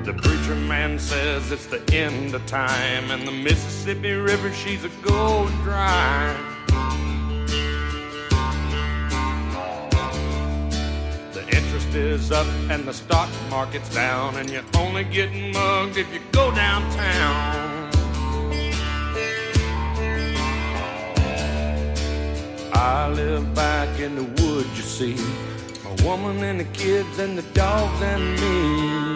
The preacher man says it's the end of time, and the Mississippi River, she's a going dry. The interest is up and the stock market's down, and you're only getting mugged if you go downtown. I live back in the woods, you see, my woman and the kids and the dogs and me.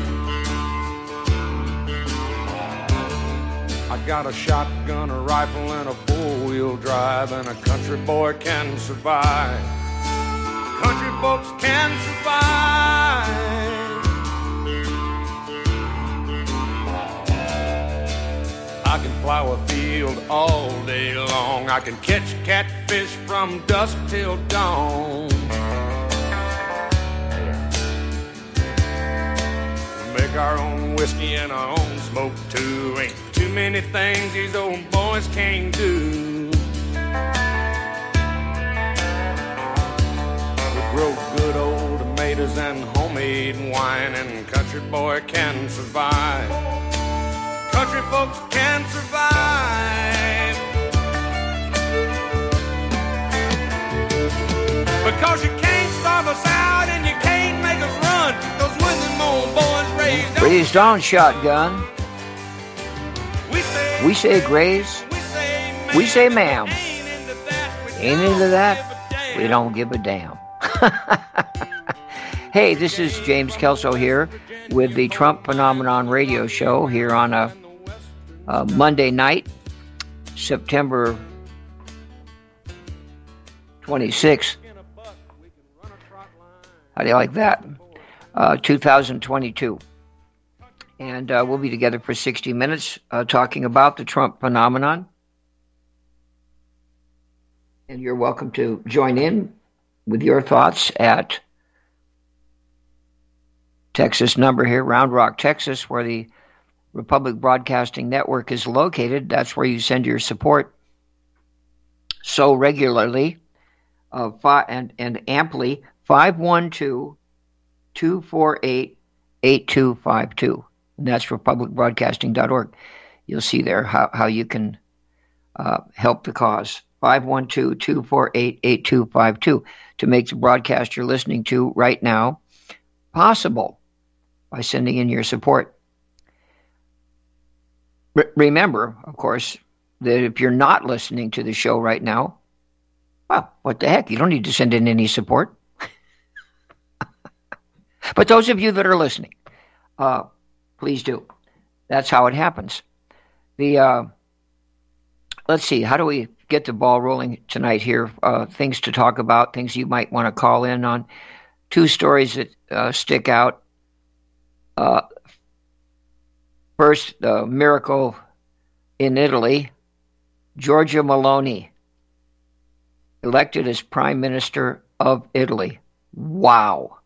I got a shotgun, a rifle, and a four-wheel drive, and a country boy can survive. Country folks can survive. I can plow a field all day long. I can catch catfish from dusk till dawn. Make our own whiskey and our own smoke too. Ain't too many things these old boys can't do. We grow good old tomatoes and homemade wine, and country boy can survive. Country folks can survive. Because you can't starve us out and you can't make us run. Those when them old boys raised on shotgun. We say graze. We say ma'am. Ain't into that. We don't give a damn. Hey, this is James Kelso here with the Trump Phenomenon radio show here on a Monday night, September 26th. How do you like that? 2022. And we'll be together for 60 minutes talking about the Trump phenomenon. And you're welcome to join in with your thoughts at Texas number here, Round Rock, Texas, where the Republic Broadcasting Network is located. That's where you send your support so regularly and amply. 512-248-8252. And that's republicbroadcasting.org. You'll see there how you can help the cause. 512-248-8252 to make the broadcast you're listening to right now possible by sending in your support. Remember, of course, that if you're not listening to the show right now, well, what the heck? You don't need to send in any support. But those of you that are listening, please do. That's how it happens. Let's see, how do we get the ball rolling tonight here? Things to talk about, things you might want to call in on. Two stories that stick out. First, the miracle in Italy. Giorgia Meloni elected as Prime Minister of Italy. Wow.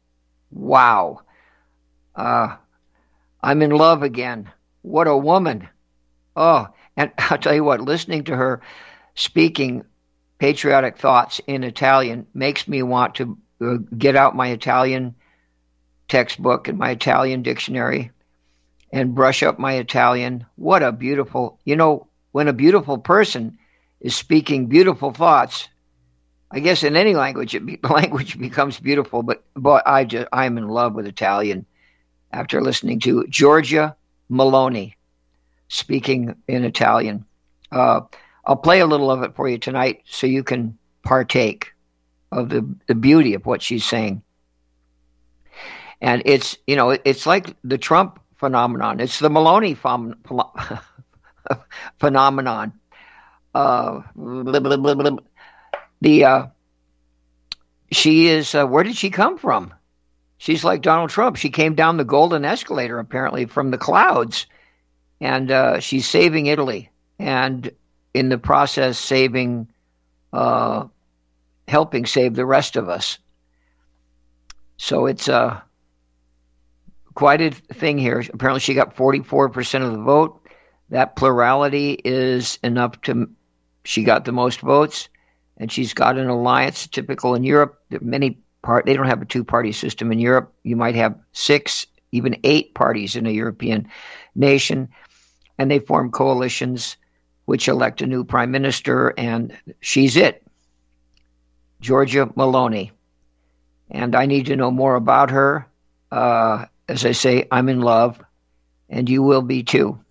I'm in love again. What a woman. Oh, and I'll tell you what, listening to her speaking patriotic thoughts in Italian makes me want to get out my Italian textbook and my Italian dictionary and brush up my Italian. What a beautiful, when a beautiful person is speaking beautiful thoughts, I guess in any language, the language becomes beautiful, but I'm in love with Italian after listening to Giorgia Meloni speaking in Italian. I'll play a little of it for you tonight so you can partake of the beauty of what she's saying. And it's like the Trump phenomenon. It's the Meloni phenomenon. She is, where did she come from? She's like Donald Trump. She came down the golden escalator, apparently, from the clouds. And she's saving Italy. And in the process, helping save the rest of us. So it's quite a thing here. Apparently, she got 44% of the vote. That plurality is enough to, she got the most votes. And she's got an alliance, typical in Europe. They don't have a two-party system in Europe. You might have 6 even 8 parties in a European nation, and they form coalitions which elect a new prime minister, and she's it, Giorgia Meloni. And I need to know more about her. As I say, I'm in love, and you will be too.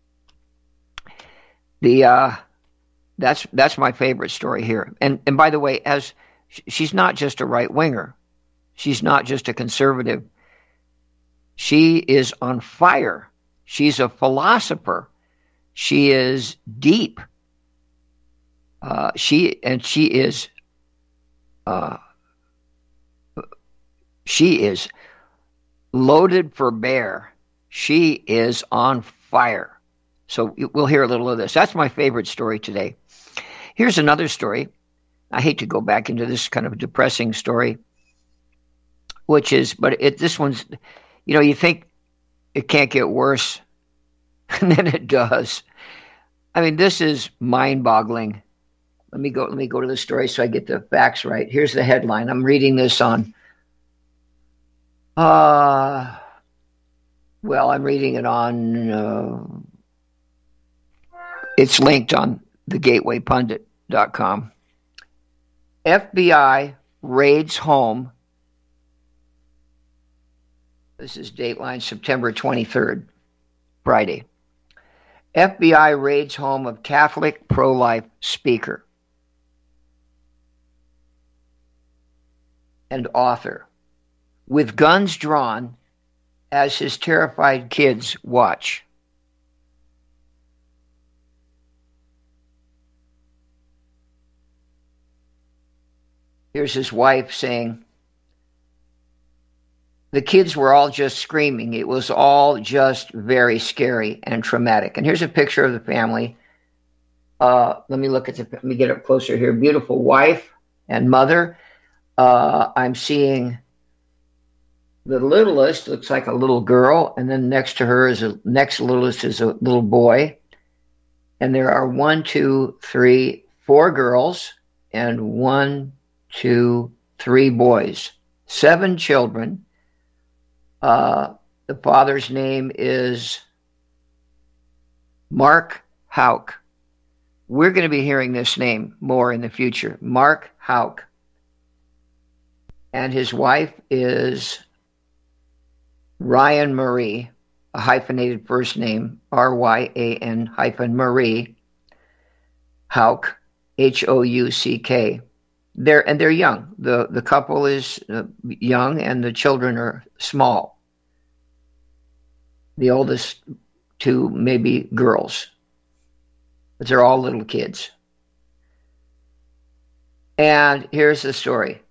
That's my favorite story here. And by the way, as she's not just a right winger, she's not just a conservative. She is on fire. She's a philosopher. She is deep. She is loaded for bear. She is on fire. So we'll hear a little of this. That's my favorite story today. Here's another story. I hate to go back into this kind of depressing story, this one's, you think it can't get worse, and then it does. I mean, this is mind-boggling. Let me go to the story so I get the facts right. Here's the headline. I'm reading this on, I'm reading it on, it's linked on thegatewaypundit.com. FBI raids home. This is Dateline, September 23rd, Friday. FBI raids home of Catholic pro-life speaker and author, with guns drawn as his terrified kids watch. Here's his wife saying, the kids were all just screaming. It was all just very scary and traumatic. And here's a picture of the family. Let me get up closer here. Beautiful wife and mother. I'm seeing the littlest, looks like a little girl, and then next to her next littlest is a little boy. And there are 1, 2, 3, 4 girls, and 1, 2, 3 boys. 7 children. The father's name is Mark Houck. We're going to be hearing this name more in the future. Mark Houck. And his wife is Ryan Marie, a hyphenated first name, Ryan -Marie, Houck, Houck. They're young. The couple is young, and the children are small. The oldest 2 maybe girls, but they're all little kids. And here's the story.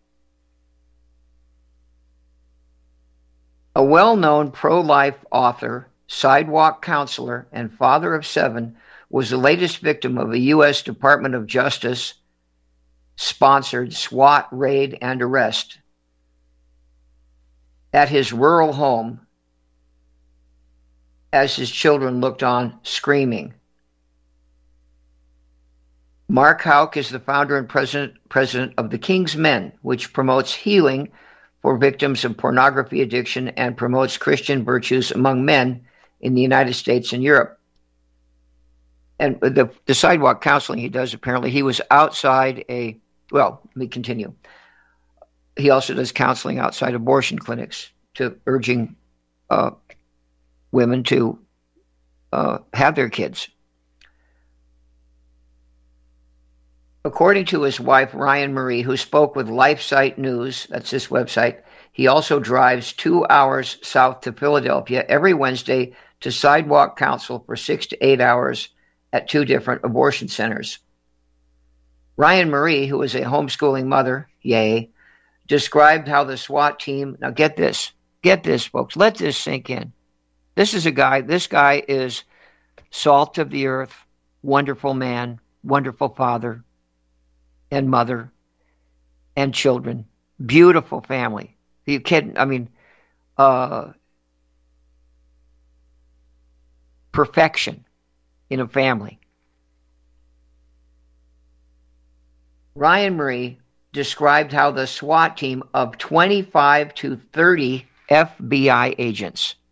A well-known pro-life author, sidewalk counselor, and father of 7 was the latest victim of a U.S. Department of Justice sponsored SWAT raid and arrest at his rural home as his children looked on screaming. Mark Houck is the founder and president of the King's Men, which promotes healing for victims of pornography addiction and promotes Christian virtues among men in the United States and Europe. And the sidewalk counseling he does, apparently, he was outside let me continue. He also does counseling outside abortion clinics urging women to have their kids. According to his wife, Ryan Marie, who spoke with LifeSite News, that's his website, he also drives 2 hours south to Philadelphia every Wednesday to sidewalk counsel for 6 to 8 hours at 2 different abortion centers. Ryan Marie, who is a homeschooling mother, described how the SWAT team, now get this, folks, let this sink in. This guy is salt of the earth, wonderful man, wonderful father and mother and children, beautiful family. You kidding? I mean, perfection in a family. Ryan Marie described how the SWAT team of 25 to 30 FBI agents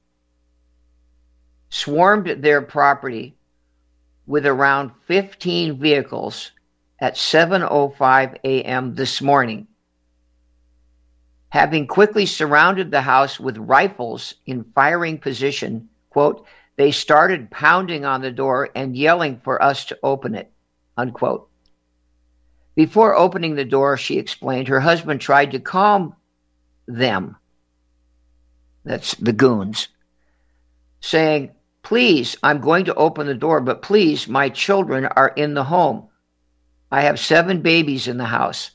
swarmed their property with around 15 vehicles at 7:05 a.m. this morning. Having quickly surrounded the house with rifles in firing position, quote, they started pounding on the door and yelling for us to open it, unquote. Before opening the door, she explained, her husband tried to calm them, that's the goons, saying, please, I'm going to open the door, but please, my children are in the home. I have 7 babies in the house.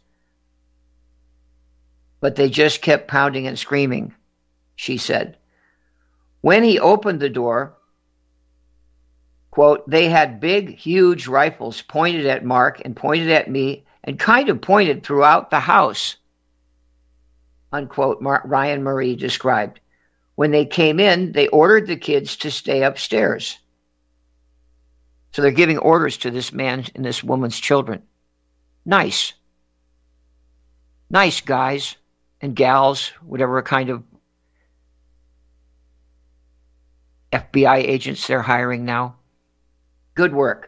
But they just kept pounding and screaming, she said. When he opened the door, quote, they had big, huge rifles pointed at Mark and pointed at me and kind of pointed throughout the house, unquote, Ryan Marie described. When they came in, they ordered the kids to stay upstairs. So they're giving orders to this man and this woman's children. Nice. Nice guys and gals, whatever kind of FBI agents they're hiring now. Good work.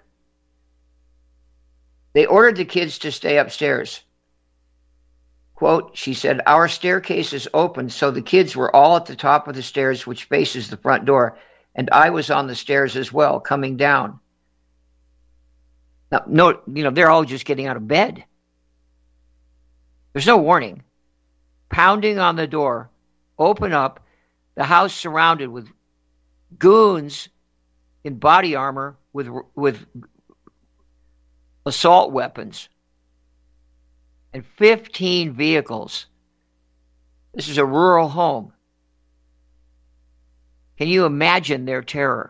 They ordered the kids to stay upstairs. Quote, she said, our staircase is open, so the kids were all at the top of the stairs, which faces the front door, and I was on the stairs as well, coming down. Now, no, they're all just getting out of bed. There's no warning. Pounding on the door, open up, the house surrounded with goons in body armor with assault weapons and 15 vehicles. This is a rural home. Can you imagine their terror?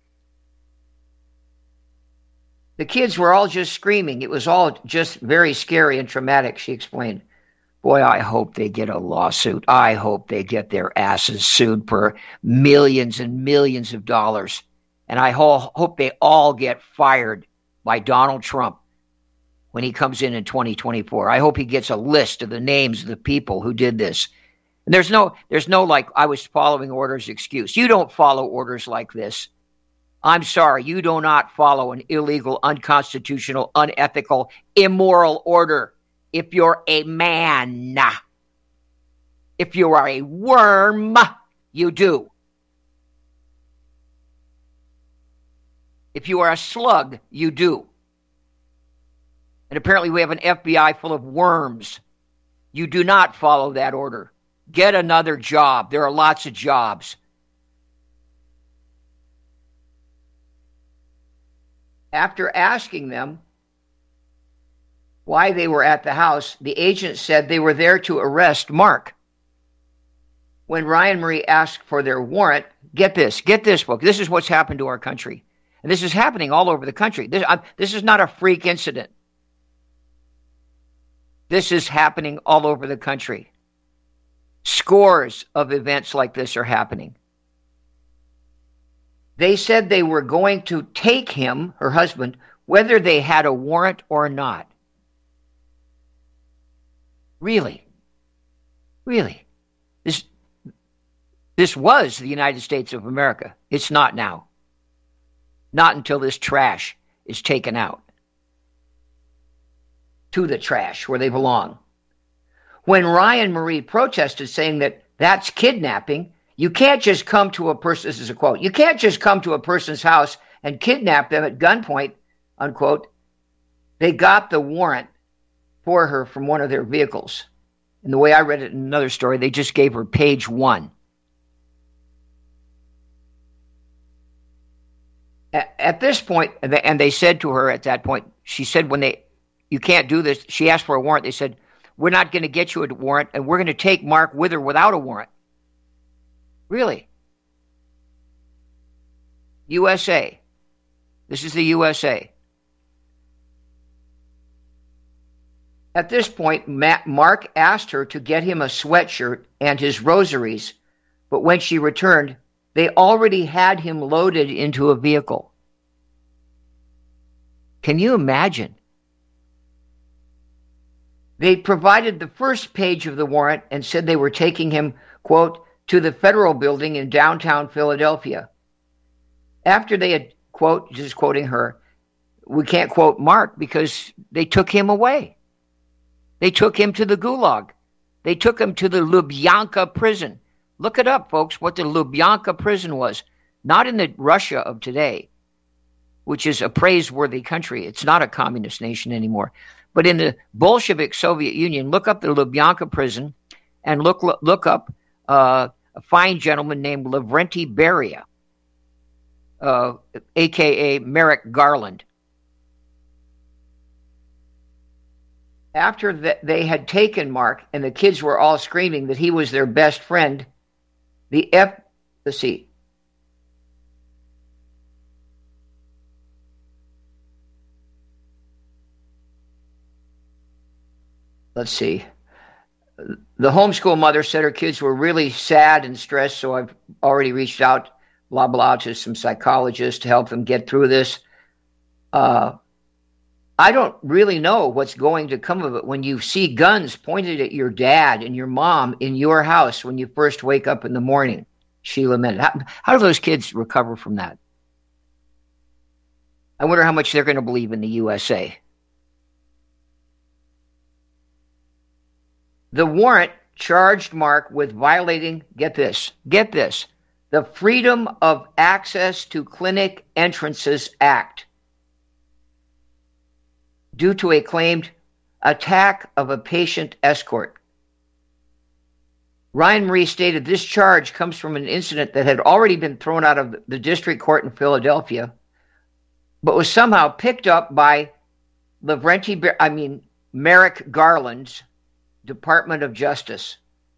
The kids were all just screaming. It was all just very scary and traumatic, she explained. Boy, I hope they get a lawsuit. I hope they get their asses sued for millions and millions of dollars. And I hope they all get fired by Donald Trump when he comes in 2024. I hope he gets a list of the names of the people who did this. And there's no like, I was following orders excuse. You don't follow orders like this. I'm sorry, you do not follow an illegal, unconstitutional, unethical, immoral order. If you're a man, if you are a worm, you do. If you are a slug, you do. And apparently we have an FBI full of worms. You do not follow that order. Get another job. There are lots of jobs. After asking them why they were at the house, the agent said they were there to arrest Mark. When Ryan Marie asked for their warrant, get this, folks. This is what's happened to our country. And this is happening all over the country. This is not a freak incident. This is happening all over the country. Scores of events like this are happening. They said they were going to take him, her husband, whether they had a warrant or not. Really? Really? This was the United States of America. It's not now. Not until this trash is taken out to the trash where they belong. When Ryan Marie protested, saying that that's kidnapping, you can't just come to a person, this is a quote, you can't just come to a person's house and kidnap them at gunpoint, unquote. They got the warrant for her from one of their vehicles. And the way I read it in another story, they just gave her page 1. At this point, and they said to her at that point, she said you can't do this, she asked for a warrant. They said, we're not going to get you a warrant, and we're going to take Mark with her without a warrant. Really? USA. This is the USA. At this point, Mark asked her to get him a sweatshirt and his rosaries, but when she returned, they already had him loaded into a vehicle. Can you imagine? They provided the first page of the warrant and said they were taking him, quote, to the federal building in downtown Philadelphia. after they had, quote, just quoting her, we can't quote Mark because they took him away. They took him to the Gulag. They took him to the Lubyanka prison. Look it up, folks, what the Lubyanka prison was. Not in the Russia of today, which is a praiseworthy country. It's not a communist nation anymore. But in the Bolshevik Soviet Union, look up the Lubyanka prison and look up a fine gentleman named Lavrenti Beria, a.k.a. Merrick Garland. After they had taken Mark and the kids were all screaming that he was their best friend, let's see. The homeschool mother said her kids were really sad and stressed, so I've already reached out, blah, blah, to some psychologists to help them get through this. I don't really know what's going to come of it when you see guns pointed at your dad and your mom in your house when you first wake up in the morning, she lamented. How do those kids recover from that? I wonder how much they're going to believe in the USA. The warrant charged Mark with violating, get this, the Freedom of Access to Clinic Entrances Act due to a claimed attack of a patient escort. Ryan Marie stated this charge comes from an incident that had already been thrown out of the district court in Philadelphia, but was somehow picked up by Merrick Garland's Department of Justice.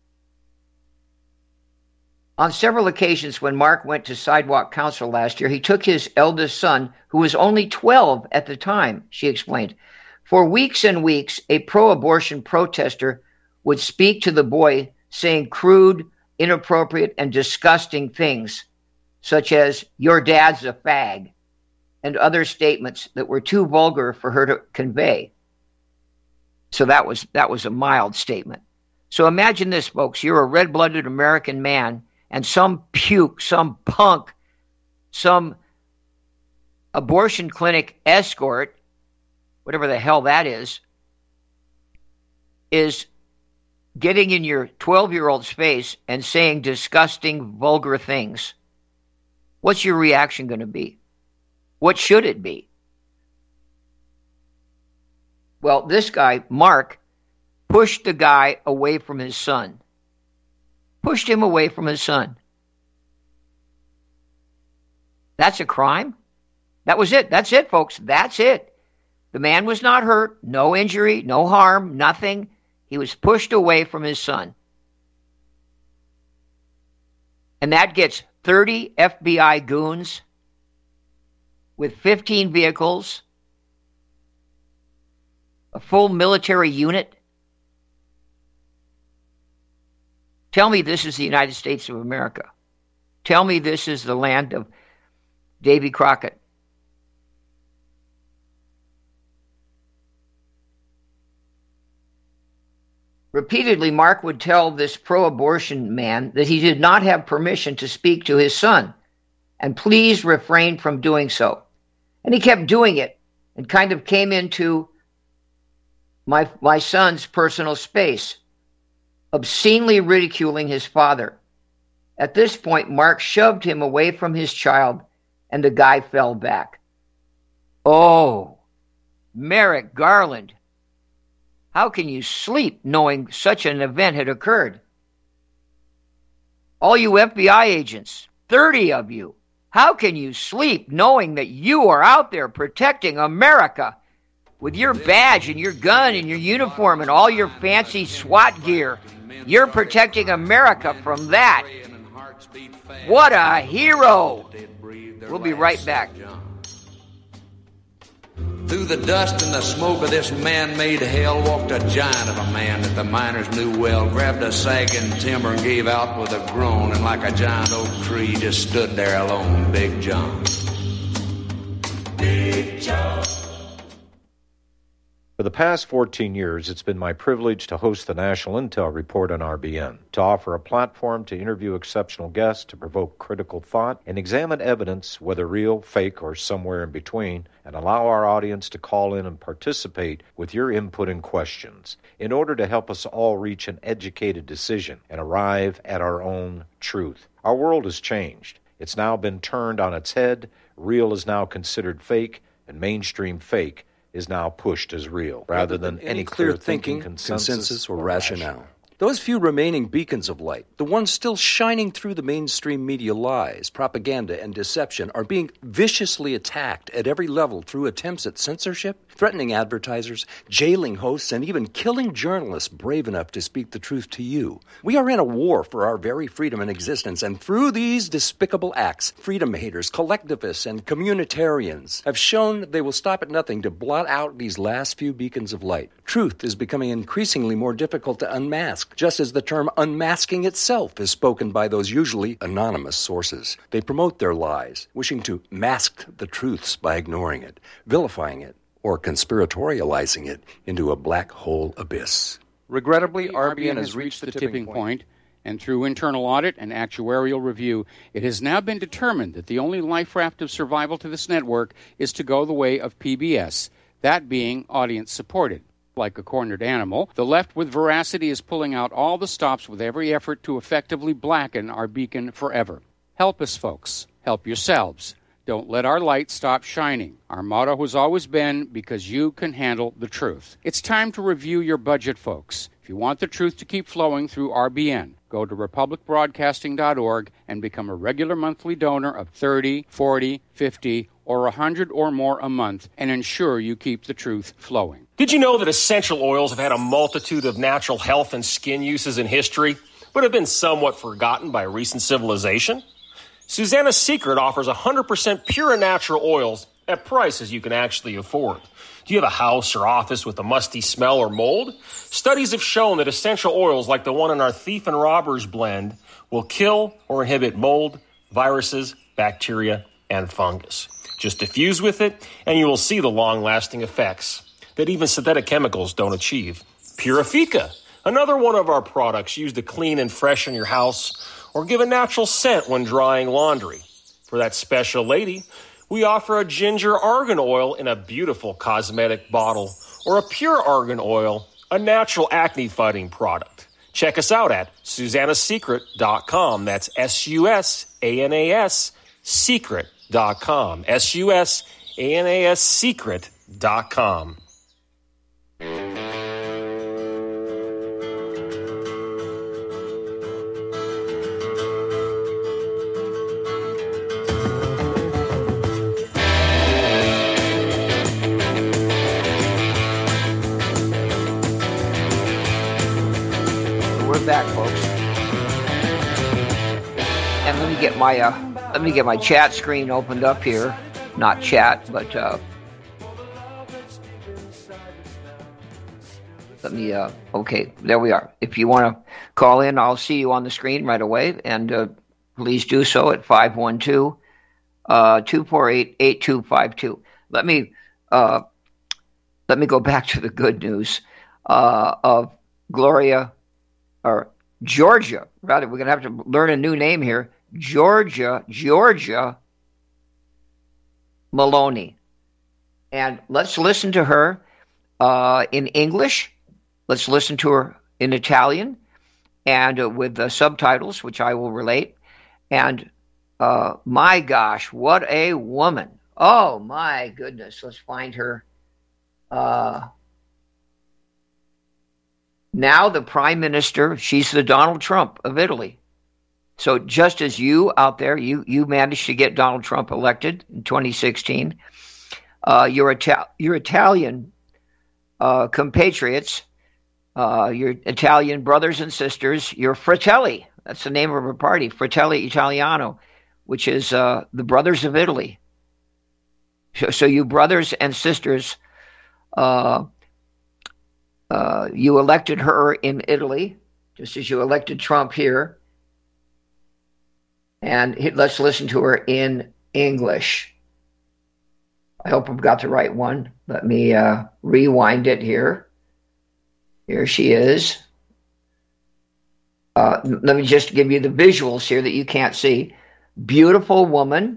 On several occasions when Mark went to Sidewalk Council last year, he took his eldest son, who was only 12 at the time, she explained. For weeks and weeks, a pro-abortion protester would speak to the boy saying crude, inappropriate, and disgusting things, such as, "Your dad's a fag," and other statements that were too vulgar for her to convey. So that was a mild statement. So imagine this, folks. You're a red-blooded American man, and some puke, some punk, some abortion clinic escort, whatever the hell that is getting in your 12-year-old's face and saying disgusting, vulgar things. What's your reaction going to be? What should it be? Well, this guy, Mark, pushed the guy away from his son. Pushed him away from his son. That's a crime? That was it. That's it, folks. That's it. The man was not hurt. No injury, no harm, nothing. He was pushed away from his son. And that gets 30 FBI goons with 15 vehicles, a full military unit. Tell me this is the United States of America. Tell me this is the land of Davy Crockett. Repeatedly, Mark would tell this pro-abortion man that he did not have permission to speak to his son, and please refrain from doing so. And he kept doing it and kind of came into my son's personal space, obscenely ridiculing his father. At this point, Mark shoved him away from his child, and the guy fell back. Oh, Merrick Garland, how can you sleep knowing such an event had occurred? All you FBI agents, 30 of you, how can you sleep knowing that you are out there protecting America with your badge and your gun and your uniform and all your fancy SWAT gear? You're protecting America from that. What a hero! We'll be right back. Through the dust and the smoke of this man-made hell walked a giant of a man that the miners knew well, grabbed a sagging timber and gave out with a groan, and like a giant oak tree just stood there alone, Big John. Big John. For For the past 14 years, it's been my privilege to host the National Intel Report on RBN, to offer a platform to interview exceptional guests, to provoke critical thought, and examine evidence, whether real, fake, or somewhere in between, and allow our audience to call in and participate with your input and questions in order to help us all reach an educated decision and arrive at our own truth. Our world has changed. It's now been turned on its head. Real is now considered fake, and mainstream fake is now pushed as real, rather than any clear thinking, consensus, or rationale. Those few remaining beacons of light, the ones still shining through the mainstream media lies, propaganda, and deception, are being viciously attacked at every level through attempts at censorship, threatening advertisers, jailing hosts, and even killing journalists brave enough to speak the truth to you. We are in a war for our very freedom and existence, and through these despicable acts, freedom haters, collectivists, and communitarians have shown they will stop at nothing to blot out these last few beacons of light. Truth is becoming increasingly more difficult to unmask, just as the term unmasking itself is spoken by those usually anonymous sources. They promote their lies, wishing to mask the truths by ignoring it, vilifying it, or conspiratorializing it into a black hole abyss. Regrettably, RBN has reached the tipping point, and through internal audit and actuarial review, it has now been determined that the only life raft of survival to this network is to go the way of PBS, that being audience-supported. Like a cornered animal, the left with veracity is pulling out all the stops with every effort to effectively blacken our beacon forever. Help us, folks. Help yourselves. Don't let our light stop shining. Our motto has always been, because you can handle the truth. It's time to review your budget, folks. If you want the truth to keep flowing through RBN, go to republicbroadcasting.org and become a regular monthly donor of $30, $40, $50, or $100 or more a month and ensure you keep the truth flowing. Did you know that essential oils have had a multitude of natural health and skin uses in history, but have been somewhat forgotten by recent civilization? Susanna's Secret offers 100% pure and natural oils at prices you can actually afford. Do you have a house or office with a musty smell or mold? Studies have shown that essential oils like the one in our Thief and Robbers blend will kill or inhibit mold, viruses, bacteria, and fungus. Just diffuse with it, and you will see the long-lasting effects that even synthetic chemicals don't achieve. Purifica, another one of our products used to clean and freshen your house or give a natural scent when drying laundry. For that special lady, we offer a ginger argan oil in a beautiful cosmetic bottle, or a pure argan oil, a natural acne-fighting product. Check us out at susannasecret.com. That's SUSANAS secret.com. SUSANAS secret.com. We're back, folks. And let me get my chat screen opened up here. Not chat, but okay, there we are. If you want to call in, I'll see you on the screen right away, and please do so at 512-248-8252. Let me go back to the good news of Georgia. Rather, we're going to have to learn a new name here. Georgia Maloney. And let's listen to her in English. Let's listen to her in Italian and with the subtitles, which I will relate. And my gosh, what a woman. Oh, my goodness. Let's find her. Now the prime minister, she's the Donald Trump of Italy. So just as you out there, you managed to get Donald Trump elected in 2016, your Italian compatriots, your Italian brothers and sisters, your Fratelli, that's the name of her party, Fratelli Italiano, which is the Brothers of Italy. So you brothers and sisters, you elected her in Italy, just as you elected Trump here. And let's listen to her in English. I hope I've got the right one. Let me rewind it here. Here she is. Let me just give you the visuals here that you can't see. Beautiful woman.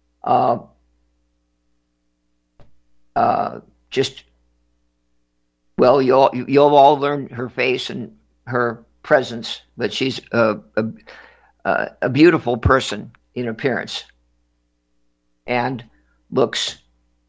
You'll all learn her face and her presence, but she's a beautiful person in appearance and looks,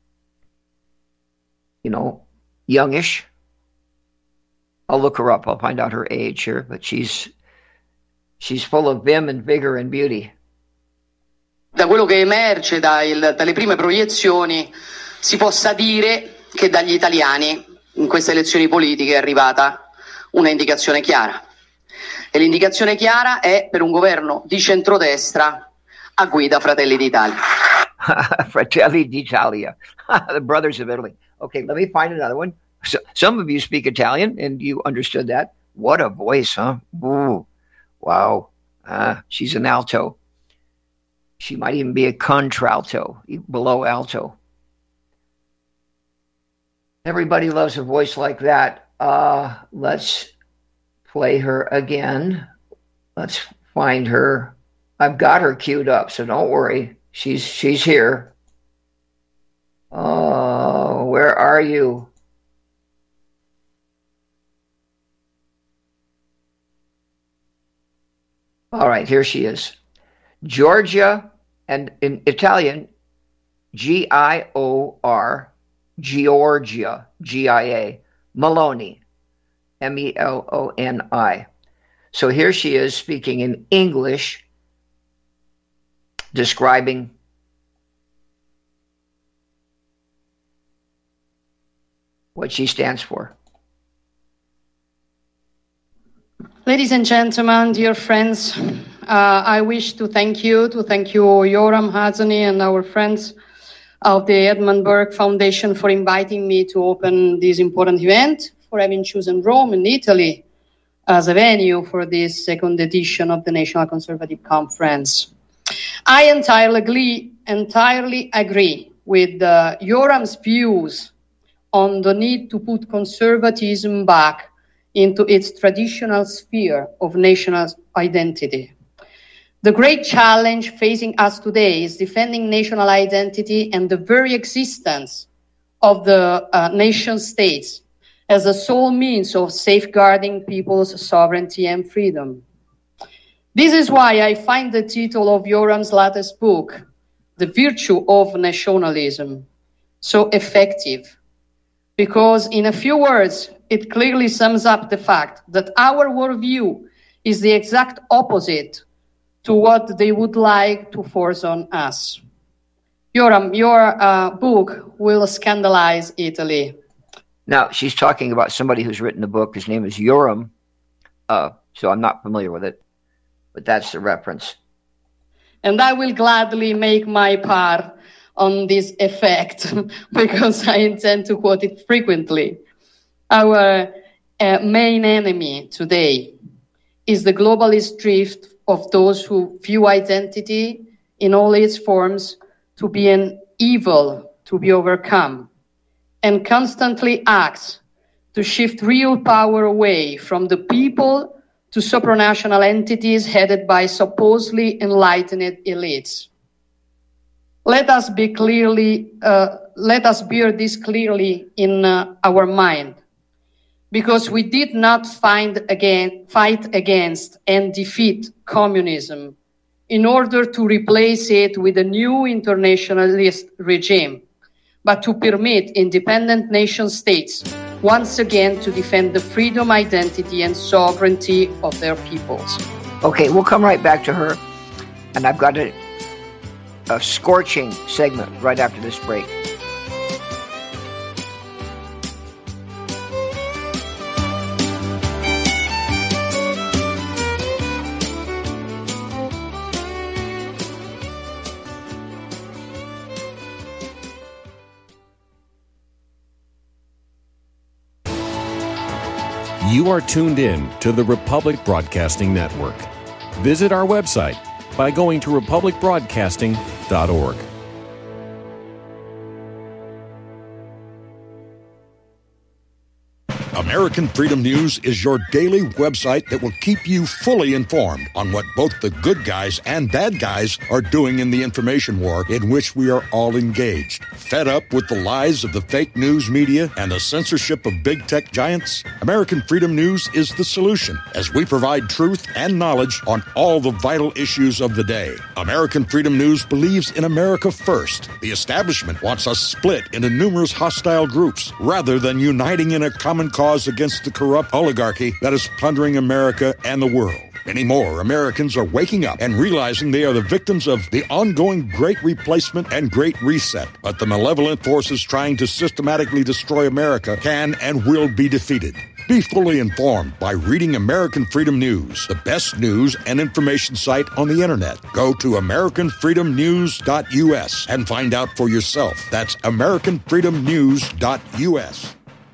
youngish. I'll look her up. I'll find out her age here, but she's full of vim and vigor and beauty. Da quello che emerge dalle prime proiezioni si possa dire che dagli italiani in queste elezioni politiche è arrivata una indicazione chiara. E l'indicazione chiara è per un governo di centrodestra a guida Fratelli d'Italia. Fratelli d'Italia, the brothers of Italy. Okay, let me find another one. So, some of you speak Italian, and you understood that. What a voice, huh? Ooh, wow. She's an alto. She might even be a contralto, below alto. Everybody loves a voice like that. Let's play her again. Let's find her. I've got her queued up, so don't worry. She's here. Oh, where are you? All right, here she is. Giorgia, and in Italian, Gior, Giorgia, Gia, Meloni, Meloni. So here she is speaking in English, describing what she stands for. Ladies and gentlemen, dear friends, I wish to thank you Yoram Hazany and our friends of the Edmund Burke Foundation for inviting me to open this important event, for having chosen Rome in Italy as a venue for this second edition of the National Conservative Conference. I entirely agree with Yoram's views on the need to put conservatism back into its traditional sphere of national identity. The great challenge facing us today is defending national identity and the very existence of the nation states as the sole means of safeguarding people's sovereignty and freedom. This is why I find the title of Yoram's latest book, The Virtue of Nationalism, so effective, because in a few words, it clearly sums up the fact that our worldview is the exact opposite to what they would like to force on us. Yoram, your book will scandalize Italy. Now, she's talking about somebody who's written the book. His name is Yoram, so I'm not familiar with it, but that's the reference. And I will gladly make my part on this effect because I intend to quote it frequently. Our main enemy today is the globalist drift of those who view identity in all its forms to be an evil to be overcome, and constantly acts to shift real power away from the people to supranational entities headed by supposedly enlightened elites. Let us bear this clearly in our mind, because we did not fight against and defeat communism in order to replace it with a new internationalist regime, but to permit independent nation states once again to defend the freedom, identity, and sovereignty of their peoples. Okay, we'll come right back to her, and I've got a scorching segment right after this break. You are tuned in to the Republic Broadcasting Network. Visit our website by going to republicbroadcasting.org. American Freedom News is your daily website that will keep you fully informed on what both the good guys and bad guys are doing in the information war in which we are all engaged. Fed up with the lies of the fake news media and the censorship of big tech giants? American Freedom News is the solution as we provide truth and knowledge on all the vital issues of the day. American Freedom News believes in America first. The establishment wants us split into numerous hostile groups rather than uniting in a common cause against the corrupt oligarchy that is plundering America and the world. Many more Americans are waking up and realizing they are the victims of the ongoing Great Replacement and Great Reset. But the malevolent forces trying to systematically destroy America can and will be defeated. Be fully informed by reading American Freedom News, the best news and information site on the internet. Go to AmericanFreedomNews.us and find out for yourself. That's AmericanFreedomNews.us.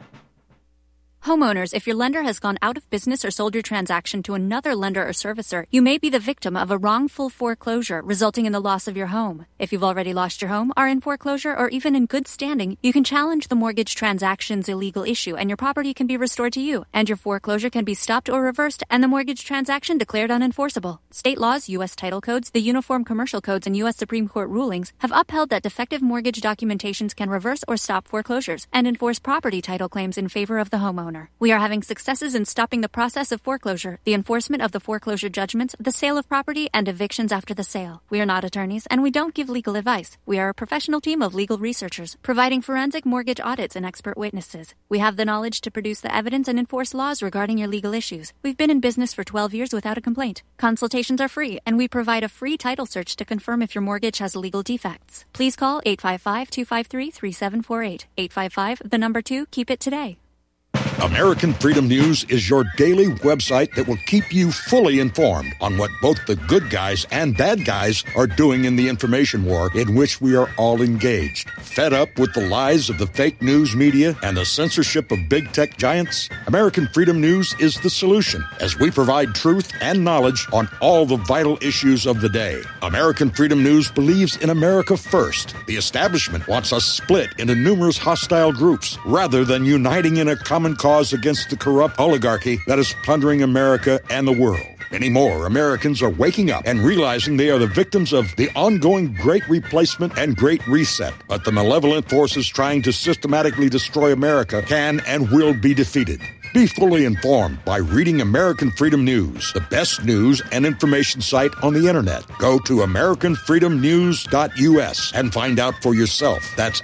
Homeowners, if your lender has gone out of business or sold your transaction to another lender or servicer, you may be the victim of a wrongful foreclosure resulting in the loss of your home. If you've already lost your home, are in foreclosure, or even in good standing, you can challenge the mortgage transaction's illegal issue and your property can be restored to you, and your foreclosure can be stopped or reversed and the mortgage transaction declared unenforceable. State laws, U.S. title codes, the Uniform Commercial Codes, and U.S. Supreme Court rulings have upheld that defective mortgage documentations can reverse or stop foreclosures and enforce property title claims in favor of the homeowner. We are having successes in stopping the process of foreclosure, the enforcement of the foreclosure judgments, the sale of property, and evictions after the sale. We are not attorneys, and we don't give legal advice. We are a professional team of legal researchers, providing forensic mortgage audits and expert witnesses. We have the knowledge to produce the evidence and enforce laws regarding your legal issues. We've been in business for 12 years without a complaint. Consultations are free, and we provide a free title search to confirm if your mortgage has legal defects. Please call 855-253-3748. 855, 2, keep it today. American Freedom News is your daily website that will keep you fully informed on what both the good guys and bad guys are doing in the information war in which we are all engaged. Fed up with the lies of the fake news media and the censorship of big tech giants? American Freedom News is the solution as we provide truth and knowledge on all the vital issues of the day. American Freedom News believes in America first. The establishment wants us split into numerous hostile groups rather than uniting in a common cause against the corrupt oligarchy that is plundering America and the world. Many more Americans are waking up and realizing they are the victims of the ongoing Great Replacement and Great Reset. But the malevolent forces trying to systematically destroy America can and will be defeated. Be fully informed by reading American Freedom News, the best news and information site on the internet. Go to AmericanFreedomNews.us and find out for yourself. That's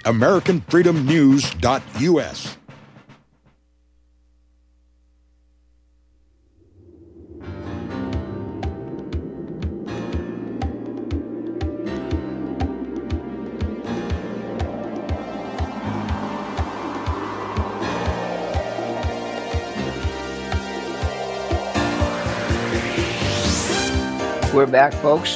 AmericanFreedomNews.us. We're back, folks.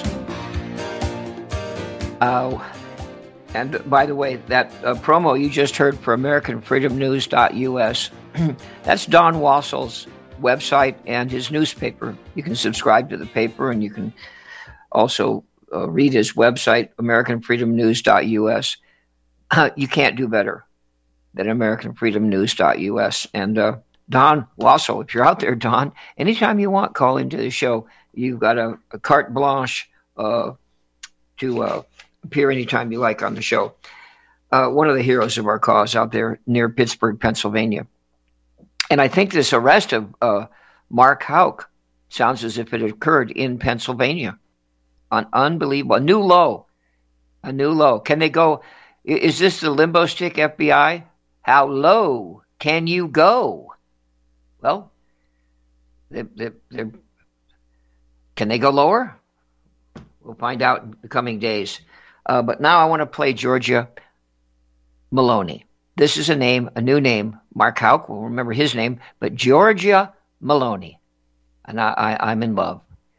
And by the way, that promo you just heard for AmericanFreedomNews.us, that's Don Wassel's website and his newspaper. You can subscribe to the paper, and you can also read his website, AmericanFreedomNews.us. You can't do better than AmericanFreedomNews.us. And Don Wassel, if you're out there, Don, anytime you want, call into the show. You've got a carte blanche to appear anytime you like on the show. One of the heroes of our cause out there near Pittsburgh, Pennsylvania. And I think this arrest of Mark Houck sounds as if it occurred in Pennsylvania. Unbelievable. A new low. Can they go? Is this the limbo stick FBI? How low can you go? Well, they're can they go lower? We'll find out in the coming days. But now I want to play Georgia Maloney. This is a new name. Mark Houck will remember his name, but Georgia Maloney. And I'm in love.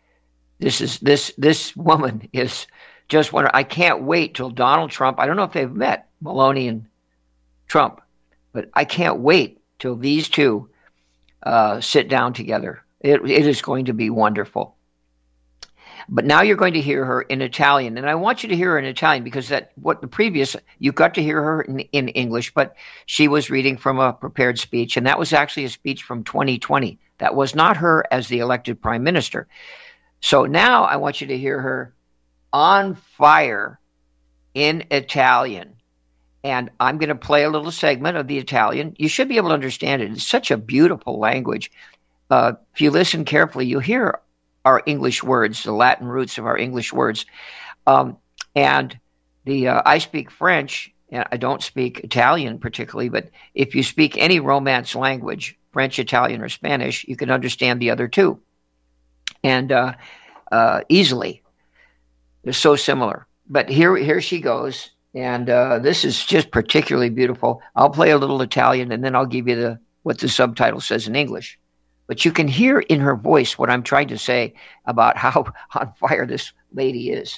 This woman is just wonderful. I can't wait till Donald Trump. I don't know if they've met, Maloney and Trump, but I can't wait till these two sit down together. It is going to be wonderful. But now you're going to hear her in Italian. And I want you to hear her in Italian because you got to hear her in English, but she was reading from a prepared speech. And that was actually a speech from 2020. That was not her as the elected prime minister. So now I want you to hear her on fire in Italian. And I'm going to play a little segment of the Italian. You should be able to understand it. It's such a beautiful language. If you listen carefully, you'll hear our English words, the Latin roots of our English words. I speak French, and I don't speak Italian particularly, but if you speak any Romance language, French, Italian, or Spanish, you can understand the other two. And easily. They're so similar. But here she goes, and this is just particularly beautiful. I'll play a little Italian, and then I'll give you what the subtitle says in English. But you can hear in her voice what I'm trying to say about how on fire this lady is.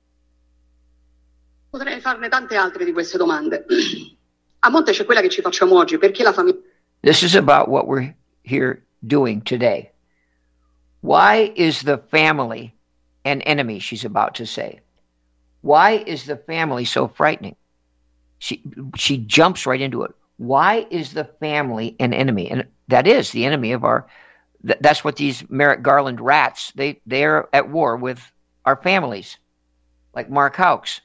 Potrei farne tante altre di queste domande. A monte c'è quella che ci facciamo oggi, perché la famiglia... This is about what we're here doing today. Why is the family an enemy, she's about to say. Why is the family so frightening? She jumps right into it. Why is the family an enemy? And that is the enemy of that's what these Merrick Garland rats, they're at war with our families, like Mark Hawkes.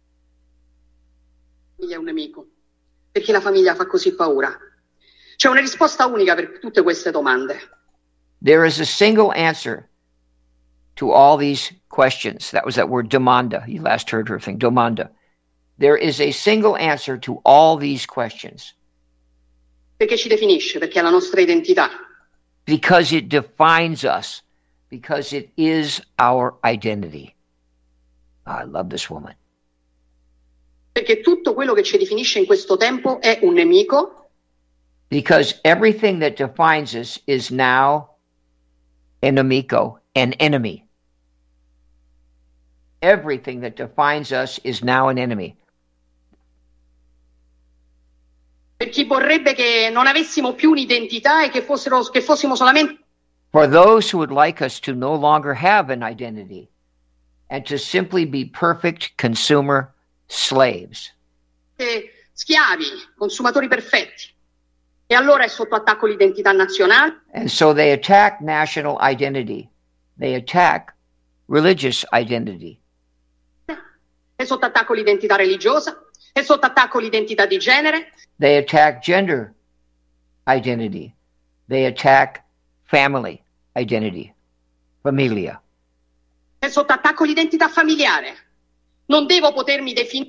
È un nemico, perché la famiglia fa così paura. C'è una risposta unica per tutte queste domande. There is a single answer to all these questions. That was that word domanda. You last heard her thing, domanda. There is a single answer to all these questions. Perché ci definisce, perché è la nostra identità. Because it defines us, because it is our identity. Oh, I love this woman. Perché tutto quello che ci definisce in questo tempo è un nemico. Because everything that defines us is now an nemico, an enemy. Everything that defines us is now an enemy. Per chi vorrebbe che non avessimo più un'identità e che fossimo solamente... For those who would like us to no longer have an identity and to simply be perfect consumer slaves. Schiavi, consumatori perfetti. E allora è sotto attacco l'identità nazionale. And so they attack national identity. They attack religious identity. È sotto attacco l'identità religiosa. È sotto attacco l'identità di genere. They attack gender identity. They attack family identity. Familia. È sotto attacco l'identità familiare. Non devo potermi definire.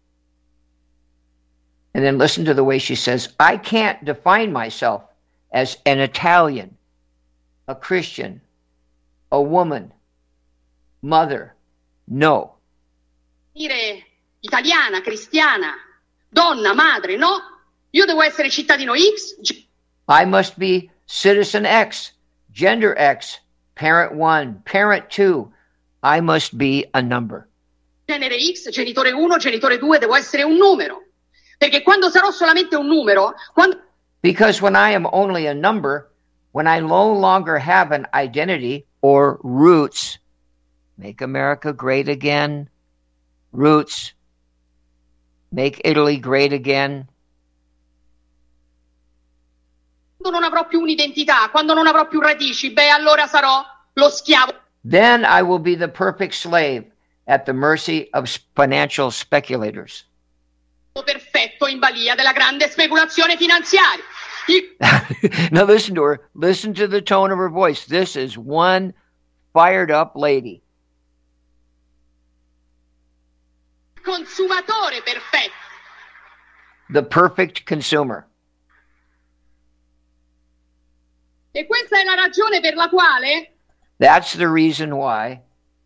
And then listen to the way she says, I can't define myself as an Italian, a Christian, a woman, mother. No. Dire italiana, cristiana, donna, madre, no. Io devo essere cittadino X. I must be citizen X, gender X, parent 1, parent 2. I must be a number. Genere X, genitore 1, genitore 2, devo essere un numero. Perché quando sarò solamente un numero, Because when I am only a number, when I no longer have an identity or roots, make America great again, roots, make Italy great again. Quando non avrò più un'identità, quando non avrò più radici, allora sarò lo schiavo. Then I will be the perfect slave at the mercy of financial speculators. Perfetto in balia della grande speculazione finanziaria. Now listen to her. Listen to the tone of her voice. This is one fired up lady. Consumatore perfetto. The perfect consumer. E questa è la ragione per la quale That's the reason why.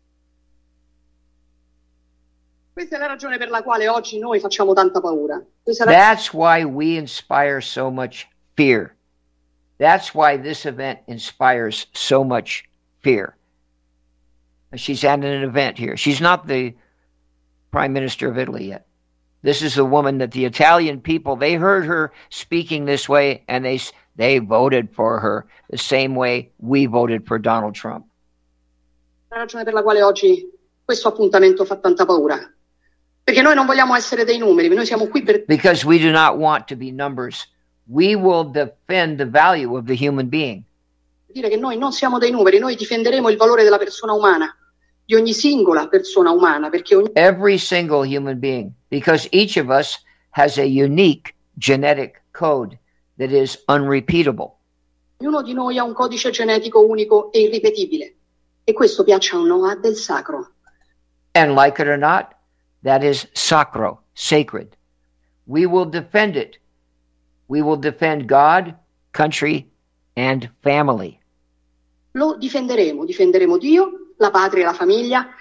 Questa è la ragione per la quale oggi noi facciamo tanta paura. That's why we inspire so much fear. That's why this event inspires so much fear. She's at an event here. She's not the Prime Minister of Italy yet. This is the woman that the Italian people, they heard her speaking this way, and they voted for her the same way we voted for Donald Trump. La ragione per la quale oggi questo appuntamento fa tanta paura. Perché noi non vogliamo essere dei numeri, noi siamo qui per... Because we do not want to be numbers. We will defend the value of the human being. Dire che noi non siamo dei numeri, noi difenderemo il valore della persona umana, di ogni singola persona umana, perché every single human being, because each of us has a unique genetic code that is unrepeatable. Ognuno di noi ha un codice genetico unico e irripetibile, e questo, piaccia o no, ha del sacro. And like it or not, that is sacro, sacred. We will defend it. We will defend God, country, and family. Lo difenderemo Dio, la patria e la famiglia.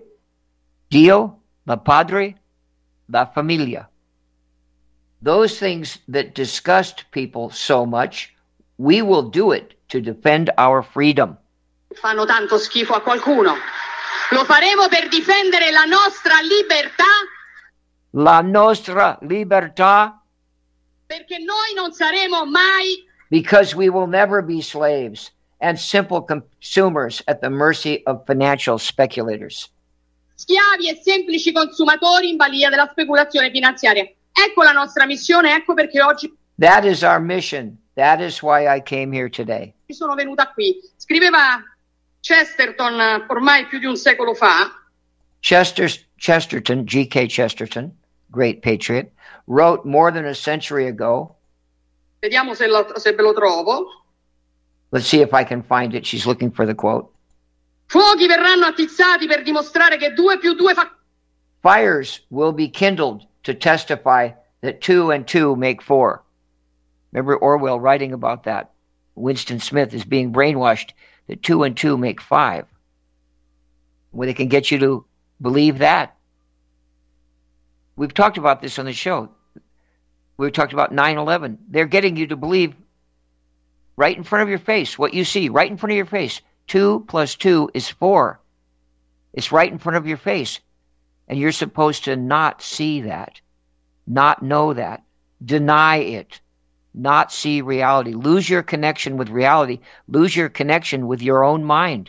Dio, la padre, la familia. Those things that disgust people so much, we will do it to defend our freedom. Fanno tanto schifo a qualcuno. Lo faremo per difendere la nostra libertà. La nostra libertà. Perché noi non saremo mai. Because we will never be slaves and simple consumers at the mercy of financial speculators. Schiavi e semplici consumatori in balia della speculazione finanziaria. Ecco la nostra missione, ecco perché oggi... That is our mission. That is why I came here today. Sono venuta qui. Scriveva Chesterton ormai più di un secolo fa. Chesterton, G.K. Chesterton, great patriot, wrote more than a century ago. Vediamo se ve lo trovo. Let's see if I can find it. She's looking for the quote. Fuochi verranno attizzati per dimostrare che 2 più 2 fa... Fires will be kindled to testify that 2 and 2 make 4. Remember Orwell writing about that. Winston Smith is being brainwashed that 2 and 2 make 5. Well, they can get you to believe that. We've talked about this on the show. We've talked about 9/11. They're getting you to believe right in front of your face what you see, right in front of your face. 2 plus 2 is 4. It's right in front of your face. And you're supposed to not see that, not know that, deny it, not see reality. Lose your connection with reality. Lose your connection with your own mind.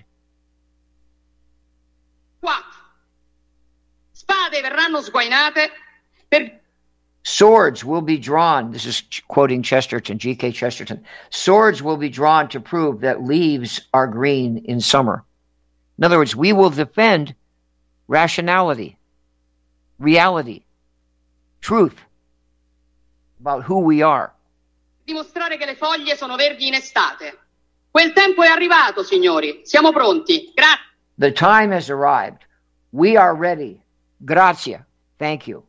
Spade verranno sguainate per... Swords will be drawn. This is quoting Chesterton, G.K. Chesterton. Swords will be drawn to prove that leaves are green in summer. In other words, we will defend rationality, reality, truth about who we are. Dimostrare che le foglie sono verdi in estate. Quel tempo è arrivato, signori. Siamo pronti. Grazie. The time has arrived. We are ready. Grazie. Thank you.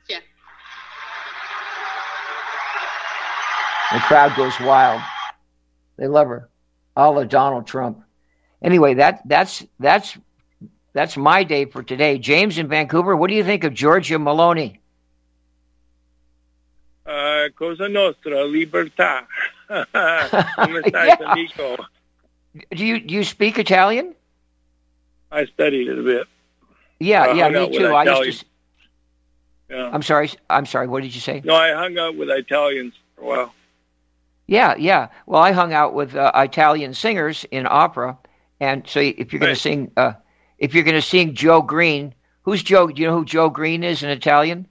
The crowd goes wild. They love her. A la Donald Trump. Anyway, that's my day for today. James in Vancouver, what do you think of Giorgia Meloni? Cosa nostra, libertà. Come stai, amico? Do you speak Italian? I studied it a bit. Yeah, me too. I used to... Yeah. I'm sorry. What did you say? No, I hung out with Italians for a while. Yeah. Well, I hung out with Italian singers in opera, and so if you're going to sing Joe Green, who's Joe? Do you know who Joe Green is in Italian?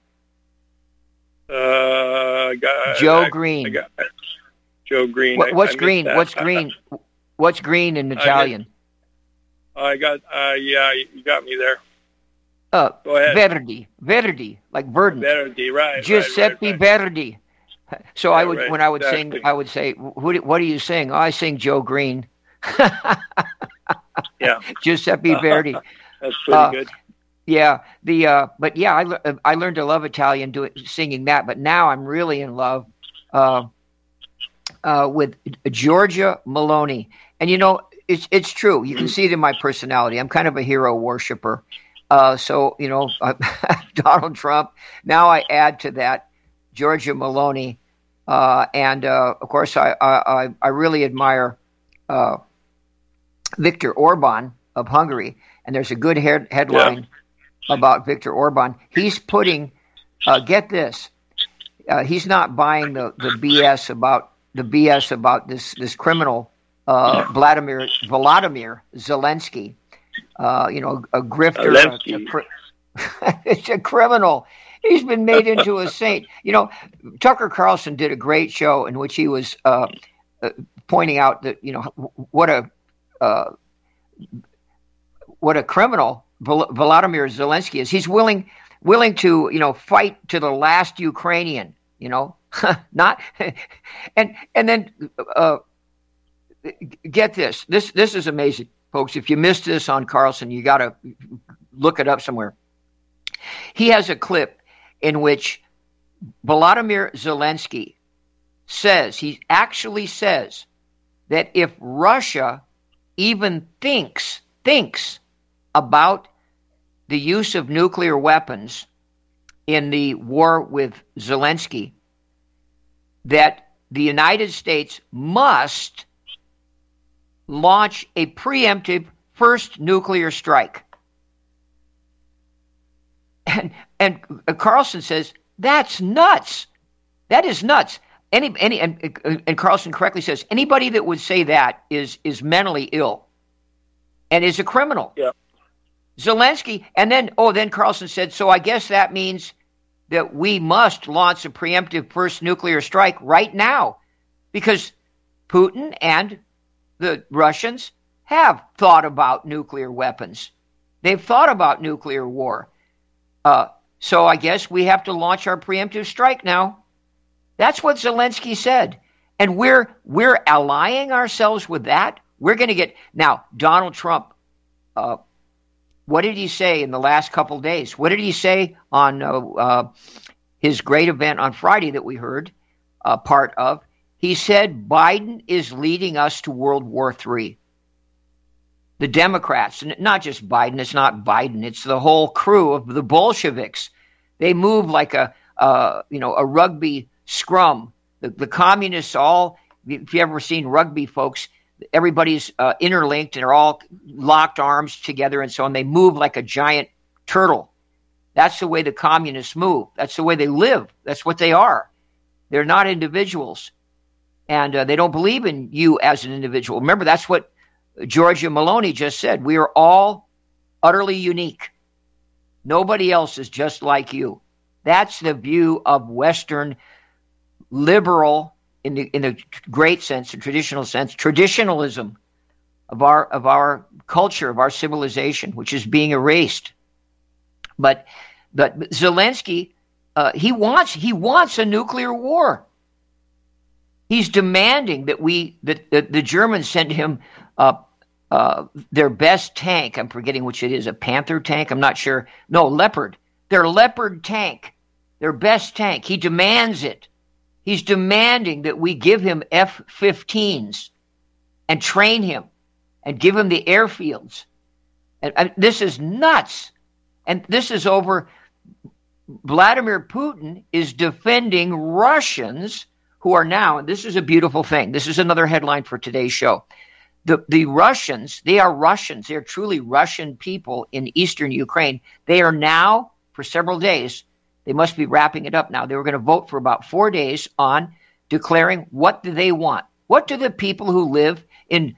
Joe Green. Joe Green. What's green? What's green? What's green in Italian? You got me there. Go ahead. Verdi, like Verdant. Verdi, right. Giuseppe Verdi. So I would exactly. I would say, what do you sing? Oh, I sing Joe Green. Yeah. Giuseppe Verdi. That's pretty good. Yeah. I learned to love Italian singing that, but now I'm really in love with Giorgia Meloni. And it's true. You can see it in my personality. I'm kind of a hero worshiper. Donald Trump. Now I add to that Giorgia Meloni, and of course I really admire Viktor Orban of Hungary. And there's a good headline about Viktor Orban. He's putting, get this, he's not buying the BS about this criminal Vladimir Zelensky. a grifter. It's a criminal. He's been made into a saint. Tucker Carlson did a great show in which he was pointing out that what a criminal Volodymyr Zelensky is. He's willing to fight to the last Ukrainian. Not and then get this. This is amazing, folks. If you missed this on Carlson, you got to look it up somewhere. He has a clip in which Volodymyr Zelensky he actually says that if Russia even thinks about the use of nuclear weapons in the war with Zelensky, that the United States must launch a preemptive first nuclear strike. And Carlson says, that's nuts. That is nuts. And Carlson correctly says, anybody that would say that is mentally ill and is a criminal. Yeah. Zelensky, and then Carlson said, so I guess that means that we must launch a preemptive first nuclear strike right now, because Putin and the Russians have thought about nuclear weapons. They've thought about nuclear war. So I guess we have to launch our preemptive strike now. That's what Zelensky said. And we're allying ourselves with that. We're going to get... Now, Donald Trump, what did he say in the last couple of days? What did he say on his great event on Friday that we heard part of? He said Biden is leading us to World War III. The Democrats, not just Biden, it's not Biden, it's the whole crew of the Bolsheviks. They move like a rugby scrum. The communists all, if you've ever seen rugby, folks, everybody's interlinked and are all locked arms together and so on. They move like a giant turtle. That's the way the communists move. That's the way they live. That's what they are. They're not individuals. And they don't believe in you as an individual. Remember, that's what Giorgia Meloni just said. We are all utterly unique. Nobody else is just like you. That's the view of Western liberal, in the great sense, the traditional sense, traditionalism of our culture, of our civilization, which is being erased. But Zelensky, he wants a nuclear war. He's demanding that the Germans send him their best tank. I'm forgetting which it is, a Panther tank. I'm not sure. No, Leopard. Their Leopard tank, their best tank. He demands it. He's demanding that we give him F-15s and train him and give him the airfields. And this is nuts. And this is over. Vladimir Putin is defending Russians who are now, and this is a beautiful thing. This is another headline for today's show. The Russians, they are Russians. They are truly Russian people in eastern Ukraine. They are now, for several days, they must be wrapping it up now. They were going to vote for about 4 days on declaring what do they want. What do the people who live in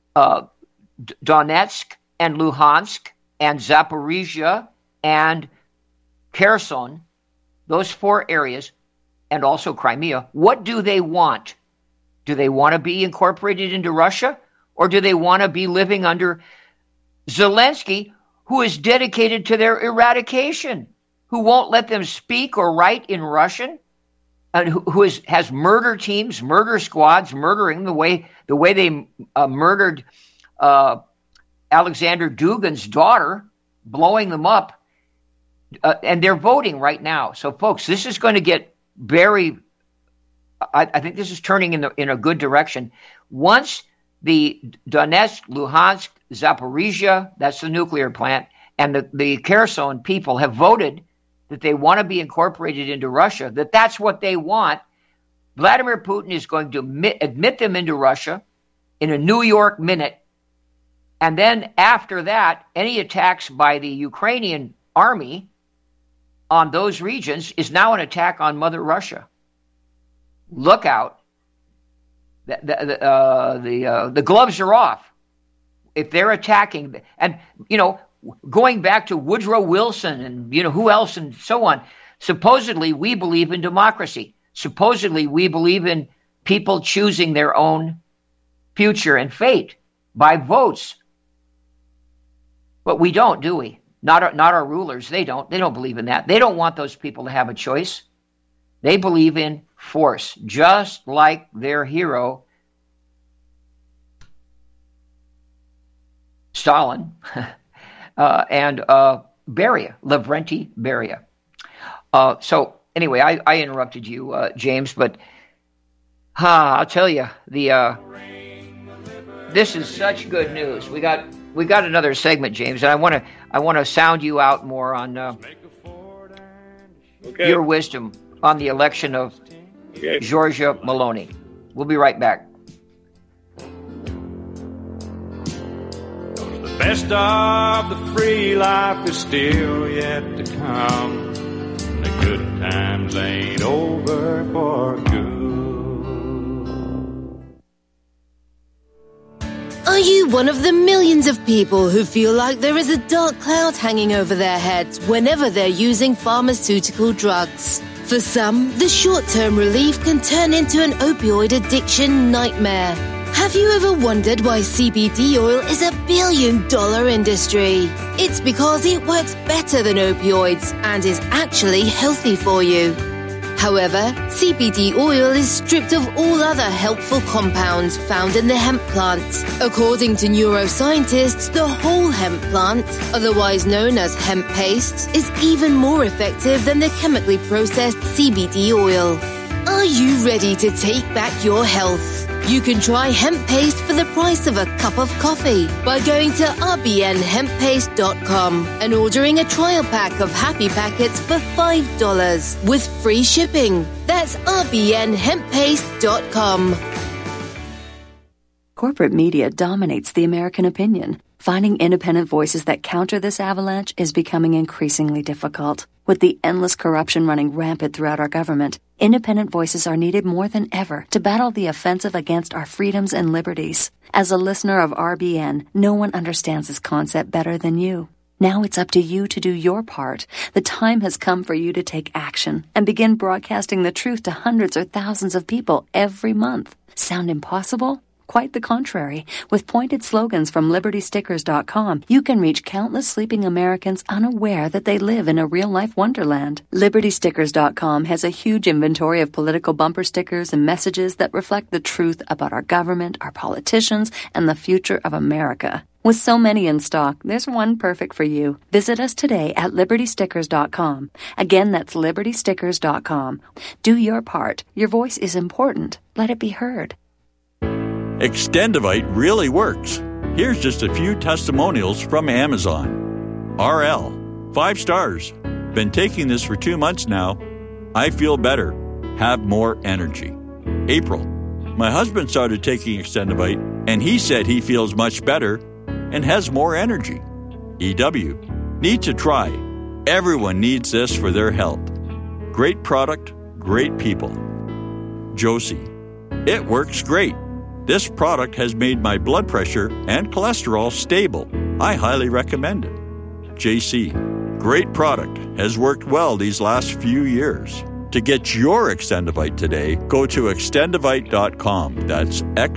Donetsk and Luhansk and Zaporizhia and Kherson, those 4 areas, and also Crimea, what do they want? Do they want to be incorporated into Russia? Or do they want to be living under Zelensky, who is dedicated to their eradication, who won't let them speak or write in Russian, and who has murder teams, murder squads, murdering the way they murdered Alexander Dugin's daughter, blowing them up, and they're voting right now. So, folks, this is going to get very, I think this is turning in a good direction. Once the Donetsk, Luhansk, Zaporizhia, that's the nuclear plant, and the Kherson people have voted that they want to be incorporated into Russia, that's what they want, Vladimir Putin is going to admit them into Russia in a New York minute. And then after that, any attacks by the Ukrainian army on those regions is now an attack on Mother Russia. Look out. The gloves are off. if they're attacking, and, going back to Woodrow Wilson and, who else and so on, supposedly we believe in democracy. Supposedly we believe in people choosing their own future and fate by votes. But we don't, do we? Not our rulers. They don't believe in that. They don't want those people to have a choice. They believe in force, just like their hero, Stalin, and Beria, Lavrenti Beria. So anyway, I interrupted you, James, but I'll tell you, this is such good news. We got another segment, James, and I want to sound you out more on your wisdom on the election of Giorgia Meloni. We'll be right back. The best of the free life is still yet to come. The good times ain't over for good. Are you one of the millions of people who feel like there is a dark cloud hanging over their heads whenever they're using pharmaceutical drugs? For some, the short-term relief can turn into an opioid addiction nightmare. Have you ever wondered why CBD oil is a billion-dollar industry? It's because it works better than opioids and is actually healthy for you. However, CBD oil is stripped of all other helpful compounds found in the hemp plant. According to neuroscientists, the whole hemp plant, otherwise known as hemp paste, is even more effective than the chemically processed CBD oil. Are you ready to take back your health? You can try hemp paste for the price of a cup of coffee by going to rbnhemppaste.com and ordering a trial pack of Happy Packets for $5 with free shipping. That's rbnhemppaste.com. Corporate media dominates the American opinion. Finding independent voices that counter this avalanche is becoming increasingly difficult. With the endless corruption running rampant throughout our government, independent voices are needed more than ever to battle the offensive against our freedoms and liberties. As a listener of RBN, no one understands this concept better than you. Now it's up to you to do your part. The time has come for you to take action and begin broadcasting the truth to hundreds or thousands of people every month. Sound impossible? Quite the contrary. With pointed slogans from LibertyStickers.com, you can reach countless sleeping Americans unaware that they live in a real-life wonderland. LibertyStickers.com has a huge inventory of political bumper stickers and messages that reflect the truth about our government, our politicians, and the future of America. With so many in stock, there's one perfect for you. Visit us today at LibertyStickers.com. Again, that's LibertyStickers.com. Do your part. Your voice is important. Let it be heard. Extendivite really works. Here's just a few testimonials from Amazon. RL, 5 stars. Been taking this for 2 months now. I feel better. Have more energy. April, my husband started taking Extendivite, and he said he feels much better and has more energy. EW, need to try. Everyone needs this for their health. Great product, great people. Josie, it works great. This product has made my blood pressure and cholesterol stable. I highly recommend it. JC, great product. Has worked well these last few years. To get your Extendivite today, go to extendivite.com. That's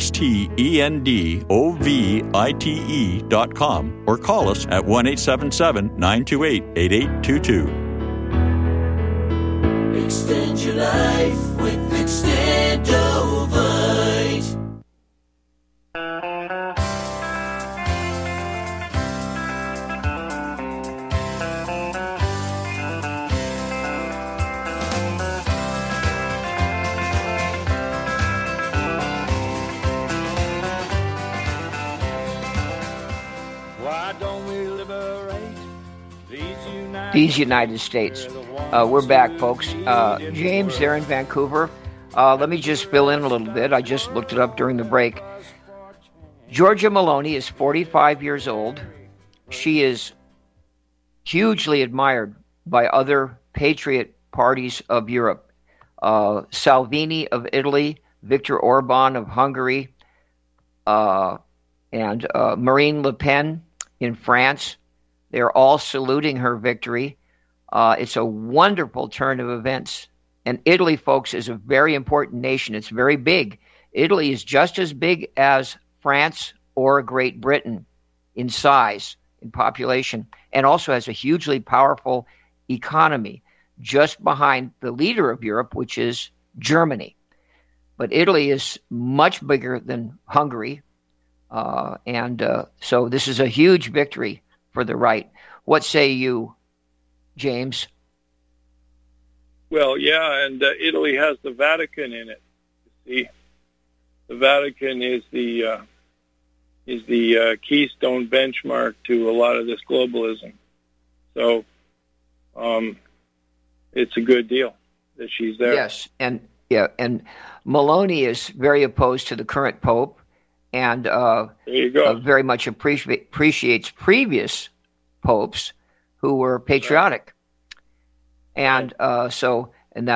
XTENDOVITE.com or call us at 1-877-928-8822. Extend your life with Extendovite. These United States. We're back, folks. James, there in Vancouver. Let me just fill in a little bit. I just looked it up during the break. Giorgia Meloni is 45 years old. She is hugely admired by other patriot parties of Europe. Salvini of Italy, Viktor Orban of Hungary, and Marine Le Pen in France. They're all saluting her victory. It's a wonderful turn of events. And Italy, folks, is a very important nation. It's very big. Italy is just as big as France or Great Britain in size, in population, and also has a hugely powerful economy, just behind the leader of Europe, which is Germany. But Italy is much bigger than Hungary, so this is a huge victory for the right. What say you, James? Well, yeah, and Italy has the Vatican in it. You see, the Vatican is the keystone benchmark to a lot of this globalism. So, it's a good deal that she's there. Yes, and Meloni is very opposed to the current pope, and there you go. Very much appreciates previous popes who were patriotic, and that's I'll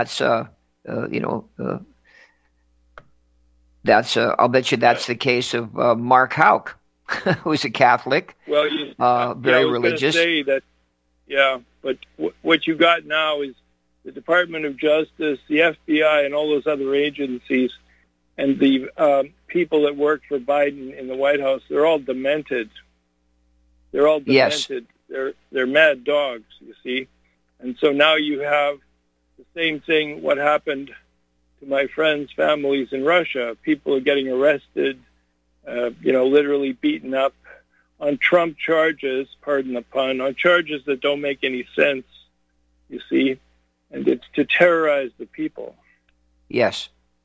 bet you that's the case of Mark Houck, who's a Catholic, very religious. Say that, but what you got now is the Department of Justice, the FBI, and all those other agencies, and the people that work for Biden in the White House, they're all demented. They're all demented. Yes. They're mad dogs, you see. And so now you have the same thing, what happened to my friends' families in Russia. People are getting arrested, literally beaten up on Trump charges, pardon the pun, on charges that don't make any sense, you see. And it's to terrorize the people. Yes.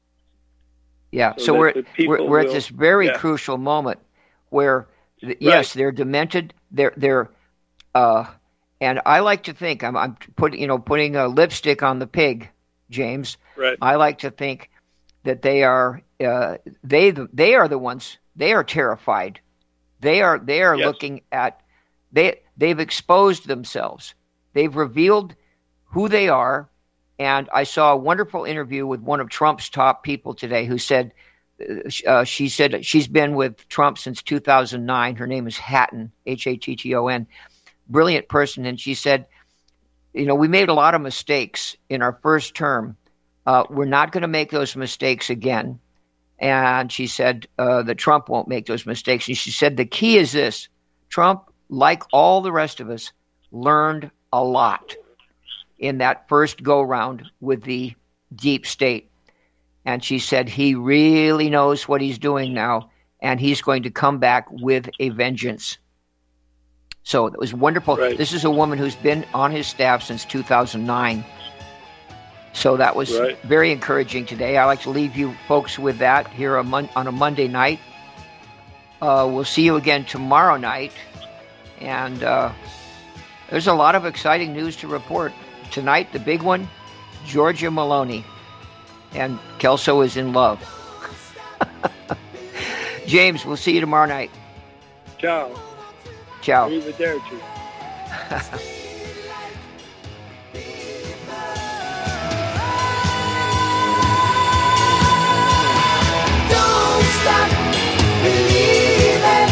Yeah. So we're at this very crucial moment where, yes, they're demented. They're and I like to think I'm putting a lipstick on the pig, James. Right. I like to think that they are they are the ones. They are terrified. They are looking at they've exposed themselves. They've revealed who they are, and I saw a wonderful interview with one of Trump's top people today who said, she said she's been with Trump since 2009. Her name is Hatton, Hatton, brilliant person. And she said, we made a lot of mistakes in our first term. We're not going to make those mistakes again. And she said that Trump won't make those mistakes. And she said the key is this: Trump, like all the rest of us, learned a lot in that first go-round with the deep state. And she said he really knows what he's doing now, and he's going to come back with a vengeance. So it was wonderful. Right. This is a woman who's been on his staff since 2009. So that was very encouraging today. I like to leave you folks with that here on a Monday night. We'll see you again tomorrow night. And there's a lot of exciting news to report. Tonight, the big one, Giorgia Meloni. And Kelso is in love. James, we'll see you tomorrow night. Ciao. Ciao. Arrivederci. Don't stop believing.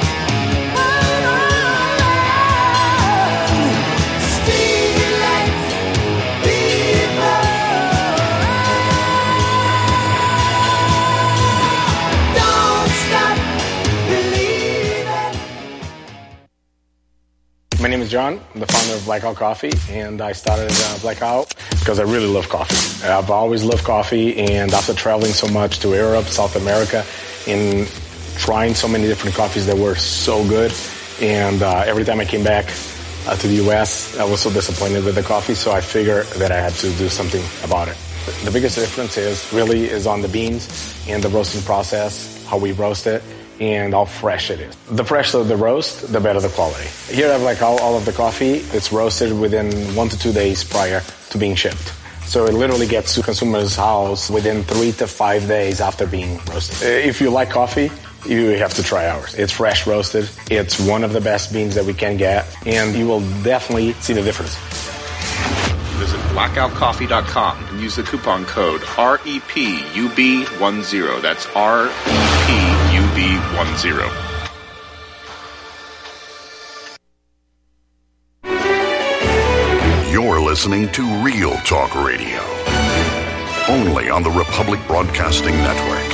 My name is John. I'm the founder of Blackout Coffee, and I started Blackout because I really love coffee. I've always loved coffee, and after traveling so much to Europe, South America, and trying so many different coffees that were so good, and every time I came back to the U.S., I was so disappointed with the coffee, so I figured that I had to do something about it. The biggest difference is on the beans and the roasting process, how we roast it, and how fresh it is. The fresher the roast, the better the quality. Here I have all of the coffee. It's roasted within 1 to 2 days prior to being shipped. So it literally gets to consumers' house within 3 to 5 days after being roasted. If you like coffee, you have to try ours. It's fresh roasted. It's one of the best beans that we can get, and you will definitely see the difference. Visit blackoutcoffee.com and use the coupon code REPUB10. That's REPUB10. listening to Real Talk Radio. Only on the Republic Broadcasting Network.